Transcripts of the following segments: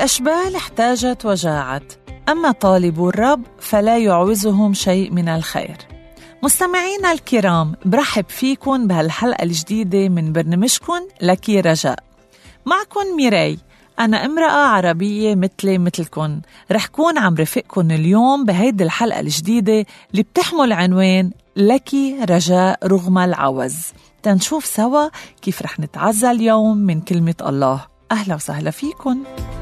الأشبال احتاجت وجاعت، أما طالبو الرب فلا يعوزهم شيء من الخير. مستمعينا الكرام، برحب فيكن بهالحلقة الجديدة من برنامجكن لكي رجاء. معكن ميراي، أنا امرأة عربية مثلكن. رح كون عم رفقكن اليوم بهيدي الحلقة الجديدة اللي بتحمل عنوان لكي رجاء رغم العوز. تنشوف سوا كيف رح نتعزى اليوم من كلمة الله. أهلا وسهلا فيكن.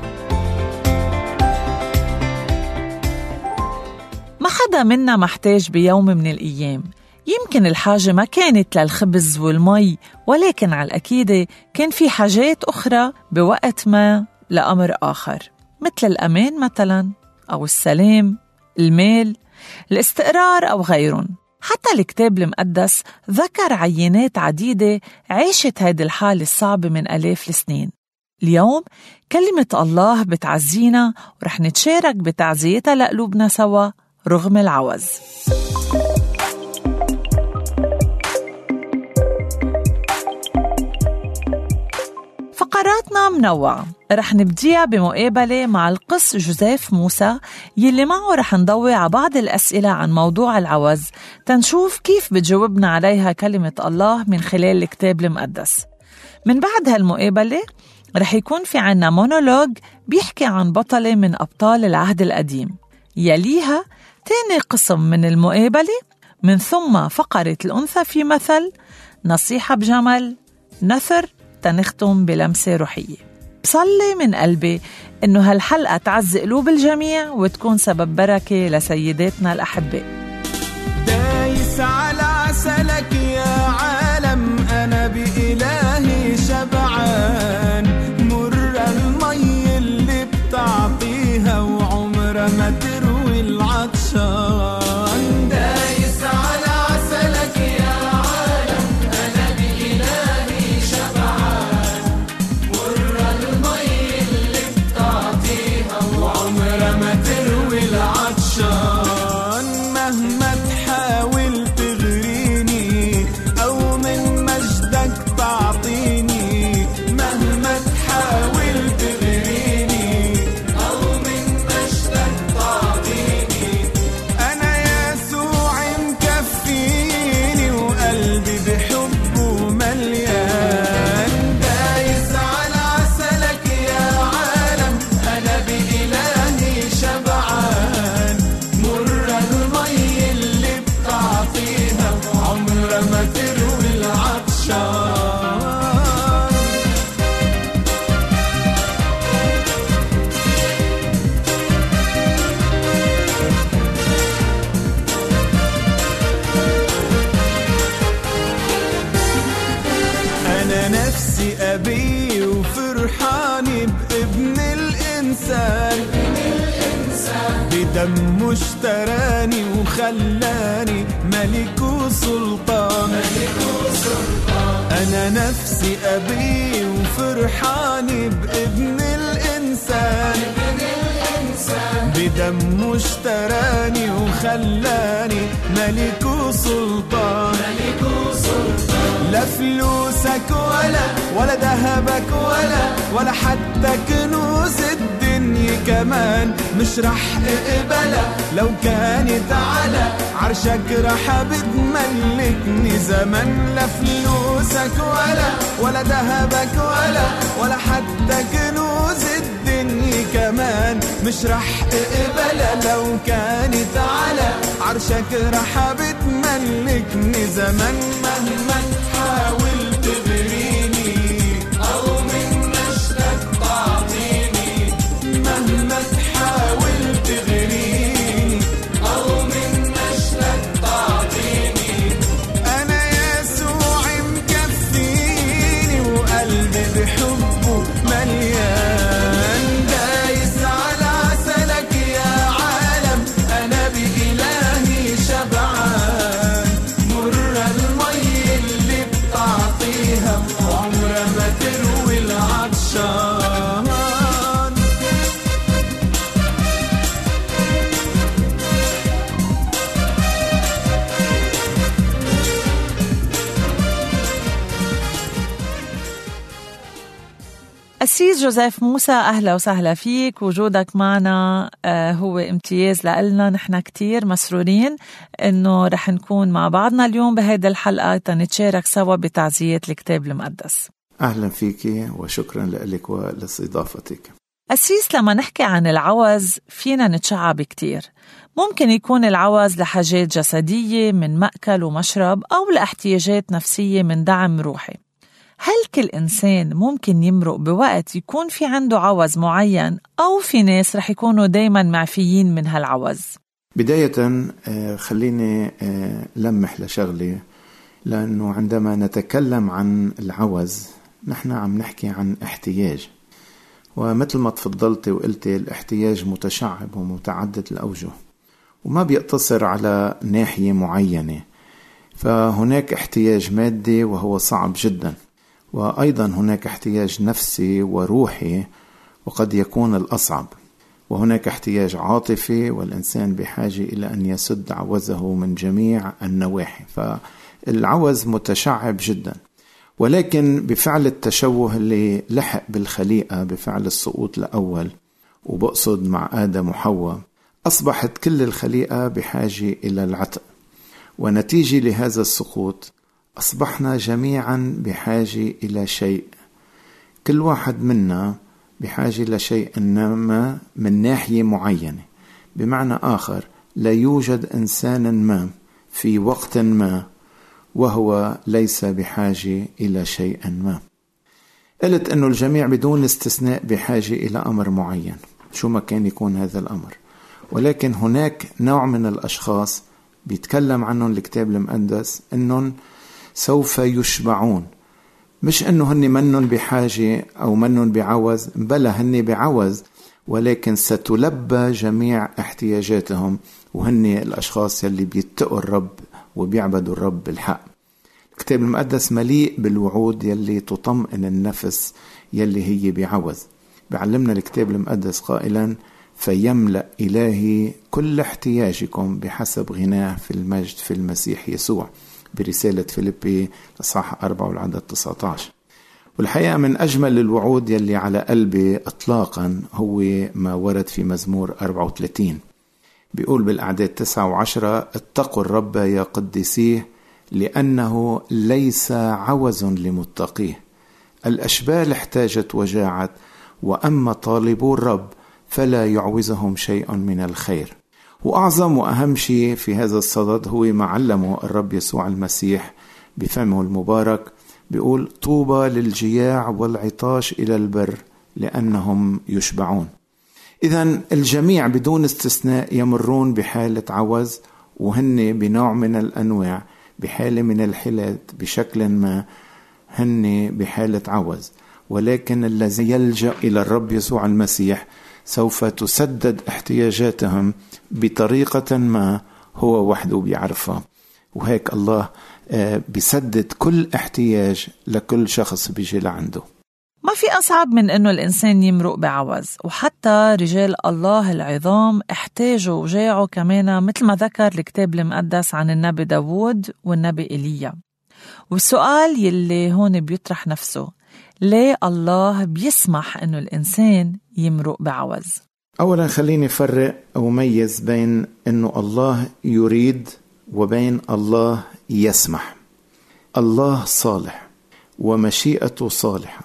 ما حدا منا محتاج بيوم من الأيام. يمكن الحاجة ما كانت للخبز والمي، ولكن على الأكيد كان في حاجات أخرى بوقت ما لأمر آخر، مثل الأمان مثلا، أو السلام، المال، الاستقرار أو غيرهم. حتى الكتاب المقدس ذكر عينات عديدة عاشت هيدي الحالة الصعبة من آلاف السنين. اليوم كلمة الله بتعزينا ورح نتشارك بتعزيتها لقلوبنا سوا رغم العوز. فقراتنا منوعة، رح نبديها بمقابلة مع القس جوزيف موسى يلي معه رح نضوي على بعض الأسئلة عن موضوع العوز، تنشوف كيف بتجاوبنا عليها كلمة الله من خلال الكتاب المقدس. من بعد هالمقابلة رح يكون في عنا مونولوج بيحكي عن بطلة من أبطال العهد القديم. يليها تاني قسم من المقابلة، من ثم فقرة الأنثى في مثل، نصيحة بجمل، نثر، تنختم بلمسة روحية. بصلي من قلبي إنه هالحلقة تعزي قلوب الجميع وتكون سبب بركة لسيداتنا الأحباء. دايس على عسلك يا عالم، أنا بإلهي شبعان، مر المي اللي بتعطيها وعمرها ما تروي العطشان. دايس على عسلك يا عالم، أنا بإلهي شبعان، مر المي اللي بتعطيها وعمرها ما تروي العطشان. مهما تحاول تغريني أو من مجدك تعطيني، مهما تحاول تغريني أو من مجدك تعطيني، أنا يسوع مكفيني وقلبي بحبه مليان. دايس على عسلك يا عالم، أنا بإلهي شبعان، مر المي اللي بتعطيها عمرها ما تروي العطشان. أنا نفسي أبي وفرحاني بابن الإنسان، بدمه اشتراني وخلاني ملك وسلطان. أنا نفسي أبي وفرحاني بابن الإنسان، بدمه اشتراني وخلاني ملك وسلطان. لا فلوسك ولا ذهبك ولا حتى كنوز الدنيا كمان مش رح اقبلها، لو كانت على عرشك رح بتملكني زمن. لا فلوسك ولا ذهبك ولا حتى كنوز الدنيا كمان مش رح اقبلها، لو كانت على عرشك رح بتملكني زمن. مهما تحاول تغريني أو من مجدك تعطيني، مهما تحاول تغريني أو من مجدك تعطيني، أنا يسوع مكفيني وقلبي بحبه مليان. دايس على عسلك يا عالم، أنا بإلهي شبعان، مر المي اللي أسيس جوزيف موسى، أهلا وسهلا فيك. وجودك معنا هو امتياز لنا. نحن كتير مسرورين إنه رح نكون مع بعضنا اليوم بهيدي الحلقة تنتشارك سوا بتعزية الكتاب المقدس. أهلا فيك وشكرا لك ولاستضافتك. أسيس، لما نحكي عن العوز فينا نتشعب كتير. ممكن يكون العوز لحاجات جسدية من مأكل ومشرب، أو لاحتياجات نفسية من دعم روحي. هل كل إنسان ممكن يمرق بوقت يكون في عنده عوز معين، أو في ناس رح يكونوا دايما معفيين من هالعوز؟ بداية خليني لمح لشغلي، لأنه عندما نتكلم عن العوز نحن عم نحكي عن احتياج، ومثل ما تفضلت وقلت الاحتياج متشعب ومتعدد الأوجه، وما بيقتصر على ناحية معينة. فهناك احتياج مادي وهو صعب جدا، وأيضا هناك احتياج نفسي وروحي وقد يكون الأصعب، وهناك احتياج عاطفي والإنسان بحاجة إلى أن يسد عوزه من جميع النواحي. فالعوز متشعب جدا، ولكن بفعل التشوه اللي لحق بالخليقة بفعل السقوط الأول، وبقصد مع آدم وحواء، أصبحت كل الخليقة بحاجة إلى العتق، ونتيجة لهذا السقوط أصبحنا جميعا بحاجة إلى شيء. كل واحد منا بحاجة لشيء ما من ناحية معينة. بمعنى آخر، لا يوجد إنسان ما في وقت ما وهو ليس بحاجة إلى شيء ما. قلت أنه الجميع بدون استثناء بحاجة إلى أمر معين، شو ما كان يكون هذا الأمر. ولكن هناك نوع من الأشخاص بيتكلم عنهم الكتاب المقدس أنهم سوف يشبعون. مش أنه هن منن بحاجة أو منن بعوز، بل هن بعوز، ولكن ستلبى جميع احتياجاتهم، وهن الأشخاص يلي بيتقوا الرب وبيعبدوا الرب بالحق. الكتاب المقدس مليء بالوعود يلي تطمئن النفس يلي هي بعوز. بعلمنا الكتاب المقدس قائلا: فيملأ إلهي كل احتياجكم بحسب غناه في المجد في المسيح يسوع، برسالة فيليبي الإصحاح 4 والعدد 19. والحقيقة من أجمل الوعود يلي على قلبي إطلاقا هو ما ورد في مزمور 34. بيقول بالأعداد 9 و10: اتقوا الرب يا قدسيه، لأنه ليس عوز لمتقيه. الأشبال احتاجت وجاعت، وأما طالبو الرب فلا يعوزهم شيء من الخير. وأعظم وأهم شيء في هذا الصدد هو ما علمه الرب يسوع المسيح بفمه المبارك. بيقول: طوبى للجياع والعطاش إلى البر لأنهم يشبعون. إذن الجميع بدون استثناء يمرون بحالة عوز، وهن بنوع من الأنواع بحالة من الحالات بشكل ما هن بحالة عوز. ولكن الذي يلجأ إلى الرب يسوع المسيح سوف تسدد احتياجاتهم بطريقة ما هو وحده بيعرفها. وهيك الله بيسدد كل احتياج لكل شخص بيجي لعنده. ما في أصعب من إنه الإنسان يمرق بعوز، وحتى رجال الله العظام احتاجوا وجاعوا كمان، مثل ما ذكر الكتاب المقدس عن النبي داود والنبي إيليا. والسؤال يلي هون بيطرح نفسه: ليه الله بيسمح إنه الإنسان يمرق بعوز؟ أولا خليني أفرق أو ميز بين إنه الله يريد وبين الله يسمح. الله صالح ومشيئته صالحة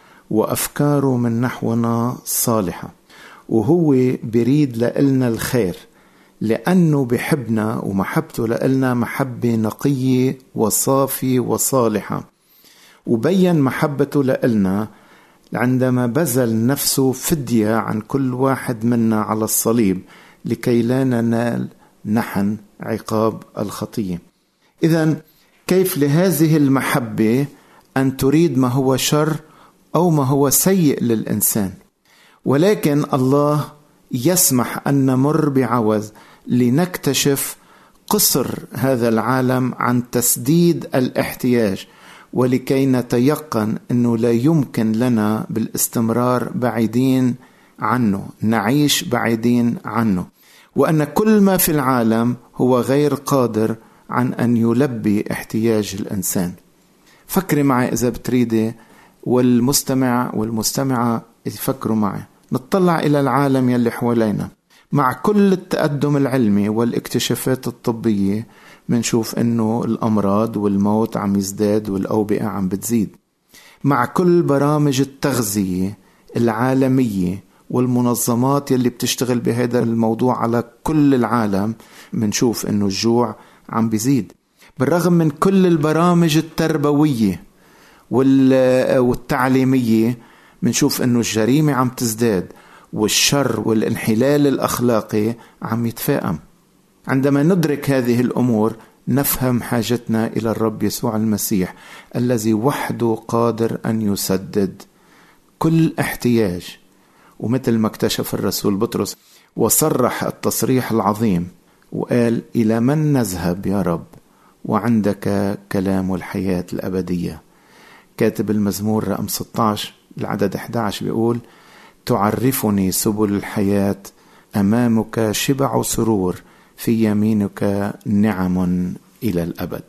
وأفكاره من نحونا صالحة، وهو بريد لإلنا الخير، لأنه بحبنا ومحبته لإلنا محبة نقية وصافية وصالحة. وبين محبته لإلنا عندما بذل نفسه فدية عن كل واحد منا على الصليب لكي لا ننال نحن عقاب الخطية. إذن كيف لهذه المحبة أن تريد ما هو شر أو ما هو سيء للإنسان؟ ولكن الله يسمح أن نمر بعوز لنكتشف قصر هذا العالم عن تسديد الاحتياج، ولكي نتيقن أنه لا يمكن لنا بالاستمرار بعيدين عنه، نعيش بعيدين عنه، وأن كل ما في العالم هو غير قادر عن أن يلبي احتياج الإنسان. فكري معي إذا بتريدي والمستمع والمستمعة يفكروا معي. نطلع إلى العالم يلي حوالينا، مع كل التقدم العلمي والاكتشافات الطبية منشوف إنه الأمراض والموت عم يزداد والأوبئة عم بتزيد. مع كل برامج التغذية العالمية والمنظمات يلي بتشتغل بهذا الموضوع على كل العالم منشوف إنه الجوع عم بيزيد. بالرغم من كل البرامج التربوية والتعليمية منشوف إنه الجريمة عم تزداد والشر والانحلال الأخلاقي عم يتفاقم. عندما ندرك هذه الأمور نفهم حاجتنا إلى الرب يسوع المسيح الذي وحده قادر أن يسدد كل احتياج. ومثل ما اكتشف الرسول بطرس وصرح التصريح العظيم وقال: إلى من نذهب يا رب وعندك كلام الحياة الأبدية. كاتب المزمور رقم 16 العدد 11 بيقول: تعرفني سبل الحياة، أمامك شبع سرور، في يمينك نعم إلى الأبد.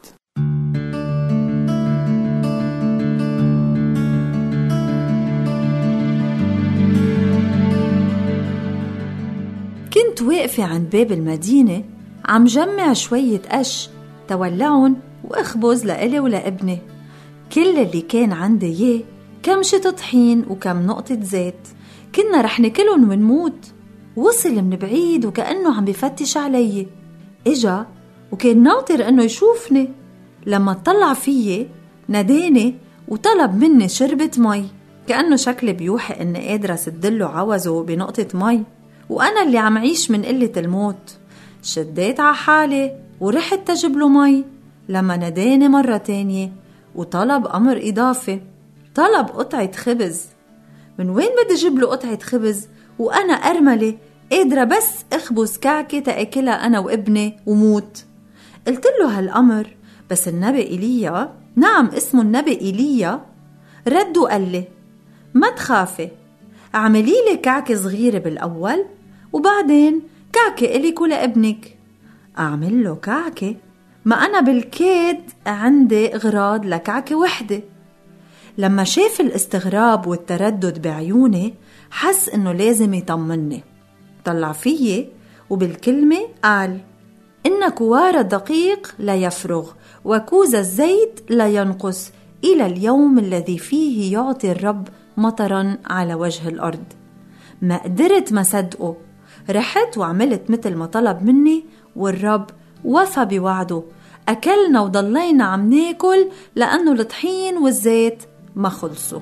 كنت واقفة عند باب المدينة عم جمع شوية قش تولعن وأخبز لإلي ولابني. كل اللي كان عندي إياه كمشة طحين وكم نقطة زيت، كنا رح ناكلن ونموت. وصل من بعيد وكأنه عم بفتش علي، إجا وكان ناطر أنه يشوفني. لما اطلع فيي ناداني وطلب مني شربة مي، كأنه شكل بيوحي أني قادرة سدله عوزه بنقطة مي، وأنا اللي عم عيش من قلة الموت. شديت على حالي ورحت تجيب له مي. لما ناداني مرة تانية وطلب أمر إضافي، طلب قطعة خبز. من وين بدي جيب له قطعة خبز وأنا أرملة قادرة بس أخبز كعكة تأكلها أنا وابني وموت؟ قلت له هالأمر، بس النبي إيليا، نعم اسمه النبي إيليا، رد وقال لي: ما تخافي، اعملي لي كعكة صغيرة بالأول وبعدين كعكة إليك ولابنك. أعمل له كعكة؟ ما أنا بالكاد عندي غراض لكعكة وحدة. لما شاف الاستغراب والتردد بعيوني حس إنه لازم يطمني. طلع فيي وبالكلمة قال: إن كوار الدقيق لا يفرغ وكوز الزيت لا ينقص إلى اليوم الذي فيه يعطي الرب مطرا على وجه الأرض. ما قدرت ما صدقه، رحت وعملت مثل ما طلب مني، والرب وفى بوعده. أكلنا وضلينا عم ناكل لأنه الطحين والزيت ما خلصوا.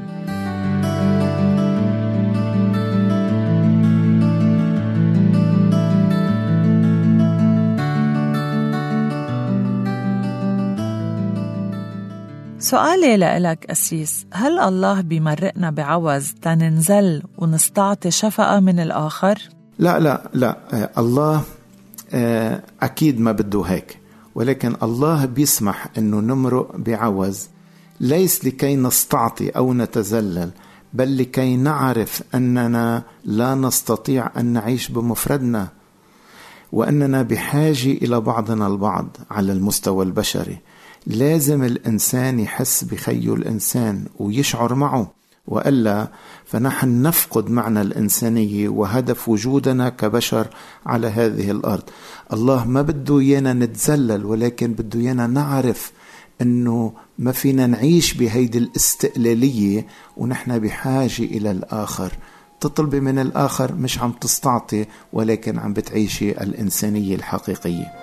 سؤالي لإلك أسيس، هل الله بيمرقنا بعوز تننزل ونستعطي شفقة من الآخر؟ لا الله أكيد ما بده هيك، ولكن الله بيسمح أنه نمرق بعوز ليس لكي نستعطي أو نتذلل، بل لكي نعرف أننا لا نستطيع أن نعيش بمفردنا، وأننا بحاجة إلى بعضنا البعض على المستوى البشري. لازم الإنسان يحس بخيه الإنسان ويشعر معه، وإلا فنحن نفقد معنى الإنسانية وهدف وجودنا كبشر على هذه الأرض. الله ما بده يانا نتذلل، ولكن بده يانا نعرف أنه ما فينا نعيش بهيدي الاستقلالية ونحن بحاجة إلى الآخر. تطلبي من الآخر مش عم تستعطي، ولكن عم بتعيشي الإنسانية الحقيقية.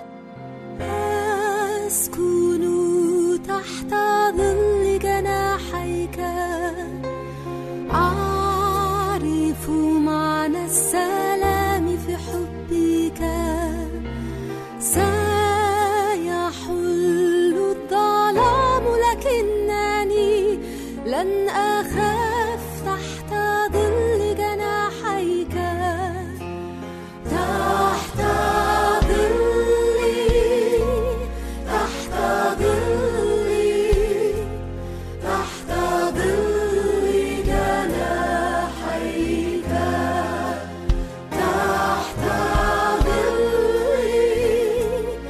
السلام في حبك سيحل الظلام، لكنني لن أخاف تحت ظل جناحيك. تحت ظلي تحت ظلي تحت ظلي جناحيك. تحت ظلي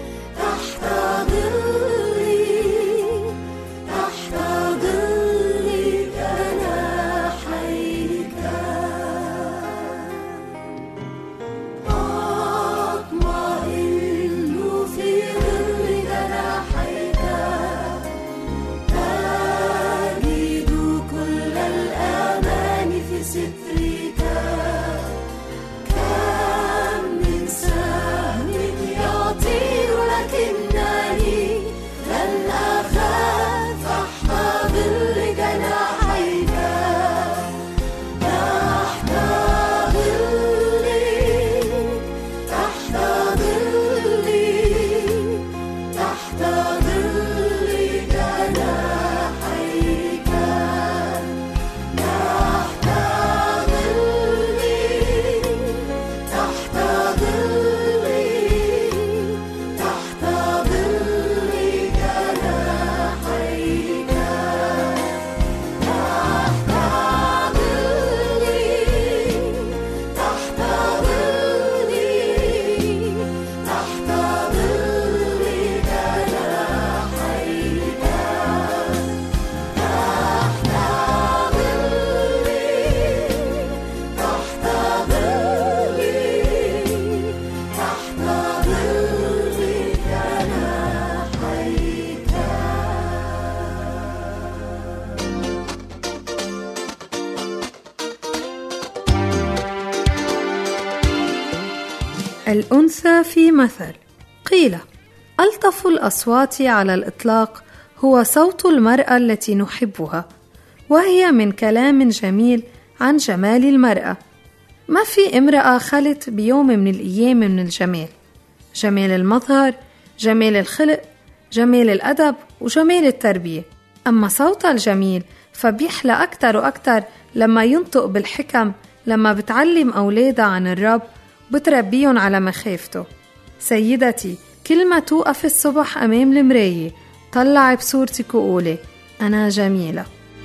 الأنثى في مثل. قيل: ألطف الأصوات على الإطلاق هو صوت المرأة التي نحبها، وهي من كلام جميل عن جمال المرأة. ما في امرأة خلت بيوم من الأيام من الجمال، جمال المظهر، جمال الخلق، جمال الأدب، وجمال التربية. أما صوتها الجميل فبيحلى أكتر وأكتر لما ينطق بالحكم، لما بتعلم أولادها عن الرب وبتربيهم على مخافته. سيدتي، كل ما توقف الصبح أمام المراية طلعي بصورتك وقولي: أنا جميلة.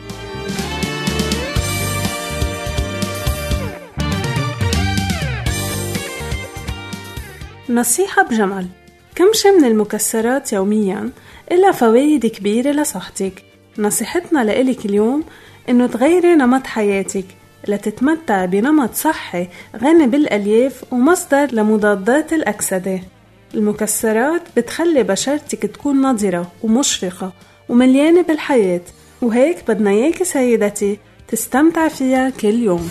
نصيحة بجمل: كمشي من المكسرات يومياً إلها فوايد كبيرة لصحتك. نصيحتنا لإلك اليوم إنه تغيري نمط حياتك لتتمتع بنمط صحي غني بالألياف ومصدر لمضادات الأكسدة. المكسرات بتخلي بشرتك تكون نضرة ومشرقة ومليانة بالحياة، وهيك بدنا إياكي سيدتي تستمتع فيها كل يوم.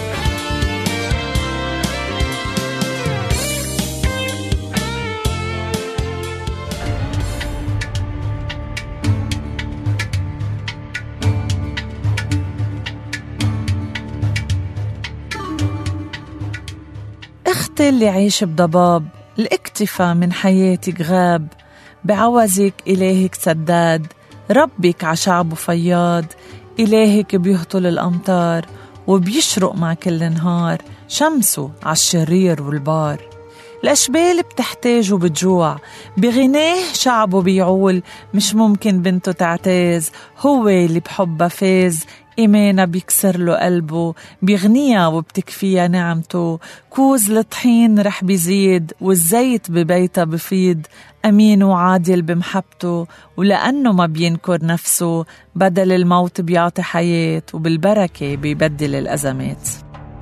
اختي اللي عيش بضباب، الاكتفى من حياتك غاب، بعوزك إلهك سداد، ربك عشعبه فياض، إلهك بيهطل الأمطار وبيشرق مع كل نهار، شمسه عالشرير والبار. الأشبال بتحتاج وبتجوع، بغناه شعبه بيعول، مش ممكن بنته تعتاز، هو اللي بحبها فاز، إيمانها بيكسر له قلبه، بيغنيها وبتكفيها نعمته، كوز الطحين رح بيزيد والزيت ببيتها بفيض، أمين وعادل بمحبته، ولأنه ما بينكر نفسه، بدل الموت بيعطي حياة، وبالبركة بيبدل الأزمات.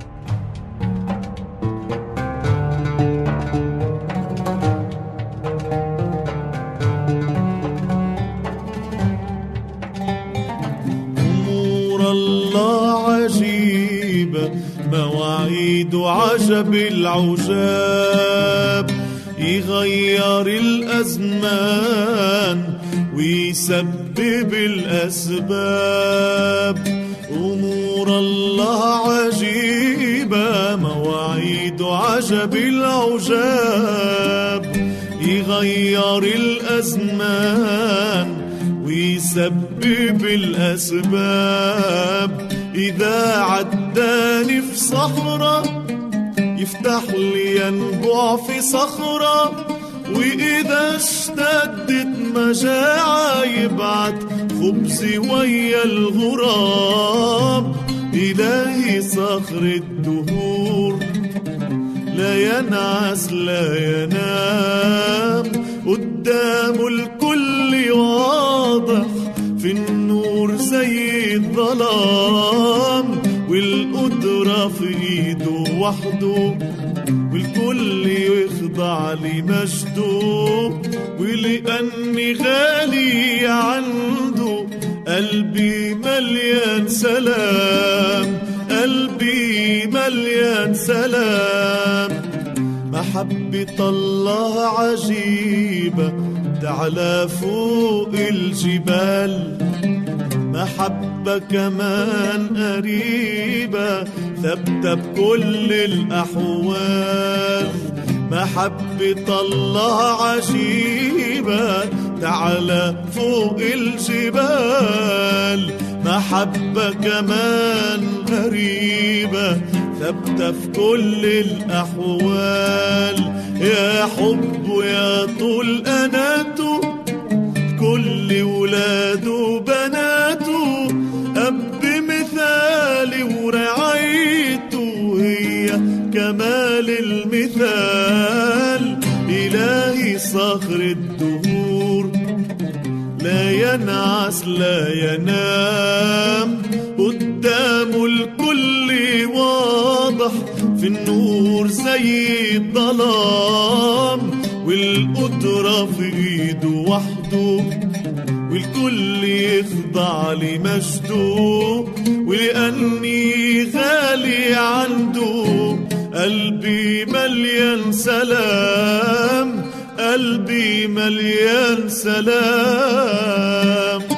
الله عجيبة، مواعيد عجب العجاب، يغير الأزمان ويسبب الأسباب. أمور الله عجيبة، مواعيد عجب العجاب، يغير الأزمان ويسبب الأسباب. إذا عداني في صخرة يفتح لي ينبع في صخرة، وإذا اشتدت مجاعة يبعت خبزي ويا الغراب. إلهي صخر الدهور لا ينعس لا ينام، قدامه الكل واضح في النور زي الظلام، والقدرة في ايده وحده والكل يخضع لمجده. ولأني غالي عنده قلبي مليان سلام، قلبي مليان سلام. محبة الله عجيبة تعلى فوق الجبال، محبة كمان قريبة ثابتة بكل الأحوال. محبة الله عجيبة تعلى فوق الجبال، محبة كمان قريبة ثابتة في كل الأحوال. يا حب يا طول أناته كل ولاده وبناته، أب مثالي ورعايته هي كمال المثال. إلهي صخر الدهور لا ينعس لا ينام، قدامه الكل واضح في النور زي الظلام، والقدرة في ايده وحده والكل يخضع لمجده. ولأني غالي عنده قلبي مليان سلام، قلبي مليان سلام.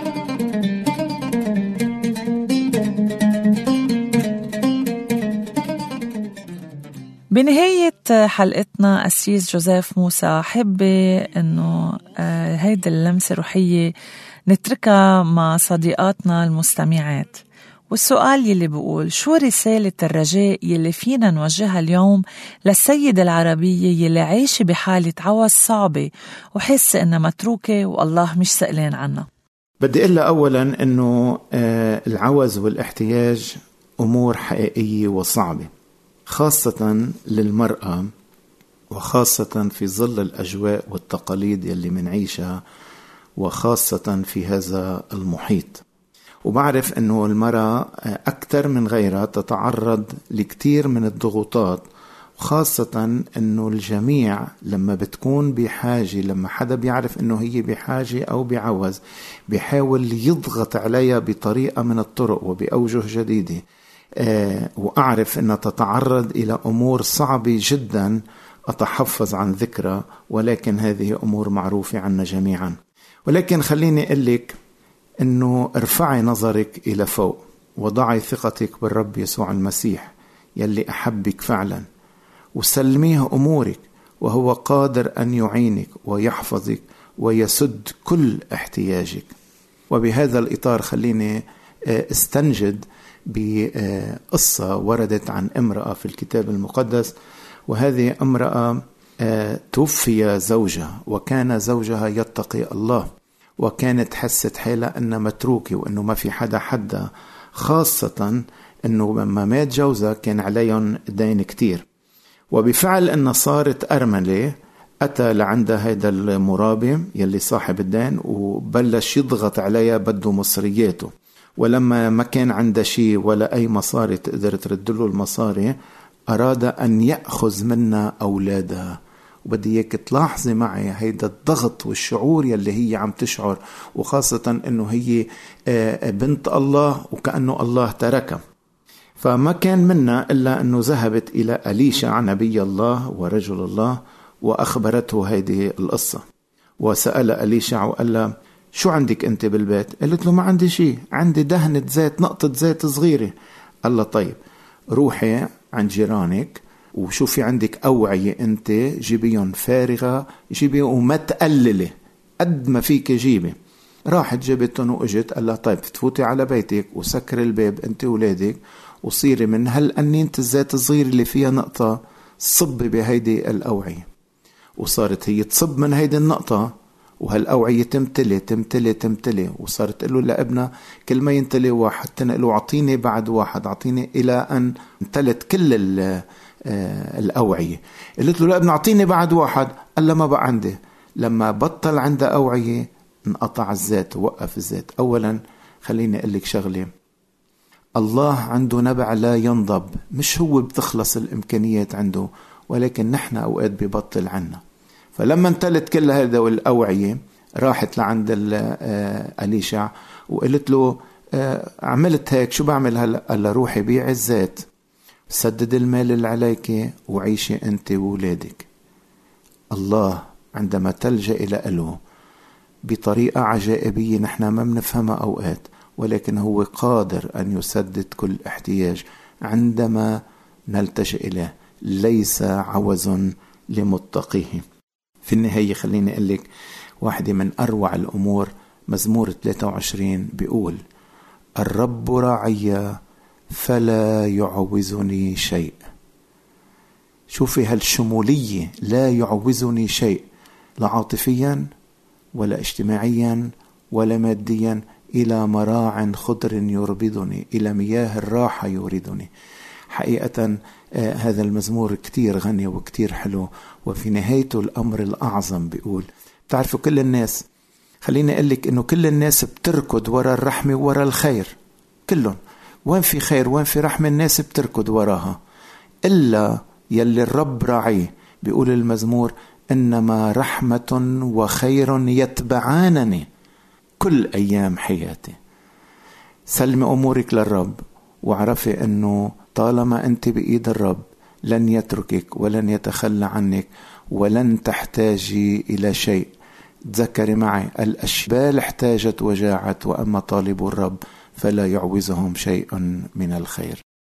بنهاية حلقتنا أسيس جوزيف موسى، حبي إنه هيدي اللمسة روحية نتركها مع صديقاتنا المستمعات، والسؤال يلي بقول: شو رسالة الرجاء يلي فينا نوجهها اليوم للسيدة العربية يلي عايشة بحالة عوز صعبة وحاسة إنها متروكة والله مش سألان عنها؟ بدي أقول أولا إنه العوز والاحتياج أمور حقيقية وصعبة، خاصة للمرأة، وخاصة في ظل الأجواء والتقاليد يلي منعيشها، وخاصة في هذا المحيط. وبعرف أنه المرأة أكثر من غيرها تتعرض لكثير من الضغوطات، وخاصة أنه الجميع لما بتكون بحاجة، لما حدا بيعرف أنه هي بحاجة أو بعوز، بيحاول يضغط عليها بطريقة من الطرق وبأوجه جديدة. وأعرف أنها تتعرض إلى أمور صعبة جدا أتحفظ عن ذكرى، ولكن هذه أمور معروفة عنا جميعا. ولكن خليني أقول لك أنه ارفعي نظرك إلى فوق، وضعي ثقتك بالرب يسوع المسيح يلي أحبك فعلا، وسلميه أمورك، وهو قادر أن يعينك ويحفظك ويسد كل احتياجك. وبهذا الإطار خليني استنجد بقصة وردت عن امرأة في الكتاب المقدس، وهذه امرأة توفي زوجها، وكان زوجها يتقي الله، وكانت حست حالها أنها متروكة وأنه ما في حدا، خاصة أنه لما مات جوزها كان عليهم دين كتير. وبفعل أنها صارت أرملة، أتى لعند هذا المرابي يلي صاحب الدين وبلش يضغط عليها بده مصرياته، ولما ما كان عنده شيء ولا أي مصاري تقدر تردله المصاري، أراد أن يأخذ منها أولادها. وبدي اياك تلاحظي معي هيدا الضغط والشعور يلي هي عم تشعر، وخاصة انه هي بنت الله وكأنه الله تركها. فما كان منا إلا أنه ذهبت إلى أليشع نبي الله ورجل الله وأخبرته هذه القصة، وسأل أليشع وقال له: شو عندك أنت بالبيت؟ قالت له: ما عندي شيء، عندي دهنة زيت، نقطة زيت صغيرة. قال له: طيب روحي عند جيرانك وشوفي عندك أوعية أنت، جيبيهم فارغة، جيبي وما تقللي قد ما فيك جيبي. راحت جابتهم وإجت. قال لها: طيب تفوتي على بيتك وسكر الباب أنت وولادك، وصيري من هالقنينة الزيت الصغير اللي فيها نقطة صبي بهيدي الأوعية. وصارت هي تصب من هيدي النقطة، وهالأوعية تمتلي تمتلي تمتلي، وصارت تقول له لابنها كل ما ينتلي واحد تنقله أعطيني بعد واحد، أعطيني، إلى أن امتلت كل الأوعية. قلت له لابنها أعطيني بعد واحد. قال له: ما بقى عندي. لما بطل عنده أوعية انقطع الزيت ووقف الزيت. أولا خليني أقول لك شغلة، الله عنده نبع لا ينضب، مش هو بتخلص الإمكانيات عنده، ولكن نحن أوقات ببطل عنا. فلما انتلت كل هذا والأوعية راحت لعند أليشع وقلت له: عملت هيك، شو بعمل هلأ؟ قال له: روحي بيع الزيت، سدد المال اللي عليك، وعيشي أنت وولادك. الله عندما تلجأ إلى له بطريقة عجائبية نحن ما بنفهمها أوقات، ولكن هو قادر أن يسدد كل احتياج عندما نلتجئ إليه. ليس عوز لمتقيه. في النهاية خليني أقول لك واحدة من أروع الأمور، مزمور 23 بيقول: الرب راعي فلا يعوزني شيء. شوفي هالشمولية، لا يعوزني شيء، لا عاطفيا ولا اجتماعيا ولا ماديا، إلى مراع خضر يربضني، إلى مياه الراحة يوردني. حقيقة هذا المزمور كتير غني وكتير حلو. وفي نهايته الأمر الأعظم بيقول: تعرفوا كل الناس، خليني أقول لك إنه كل الناس بتركض وراء الرحمة وراء الخير، كلهم وين في خير وين في رحمة الناس بتركض وراها، إلا يلي الرب راعيه. بيقول المزمور: إنما رحمة وخير يتبعانني كل أيام حياتي. سلمي أمورك للرب، وعرفي أنه طالما أنت بإيد الرب لن يتركك ولن يتخلى عنك ولن تحتاجي إلى شيء. تذكري معي الأشبال احتاجت وجاعت، وأما طالب الرب فلا يعوزهم شيء من الخير.